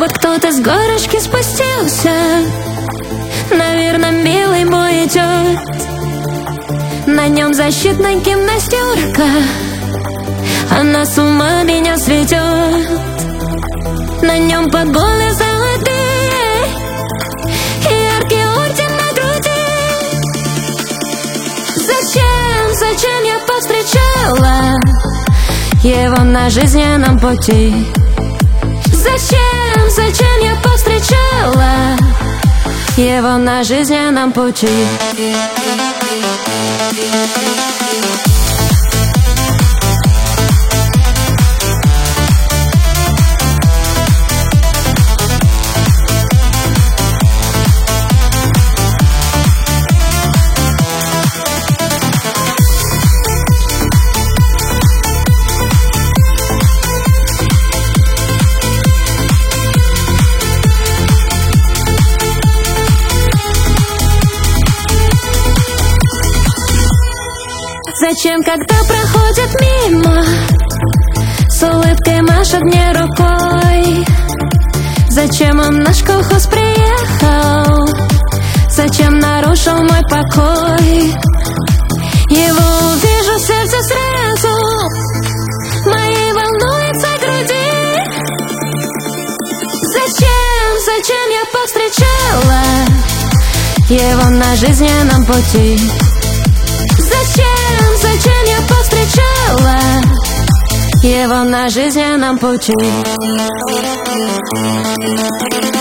Вот кто-то с горочки спустился, наверное, милый мой идет. На нем защитная гимнастерка, она с ума меня сведет. На нем погоны золотые и яркий орден на груди. Зачем я повстречала его на жизненном пути? Зачем я повстречала его на жизненном пути? Зачем, когда проходит мимо, с улыбкой машет мне рукой? Зачем он в наш колхоз приехал? Зачем нарушил мой покой? Его увижу, сердце сразу моей волнуется груди. Зачем я повстречала его на жизненном пути? Зачем я повстречала его на жизненном пути?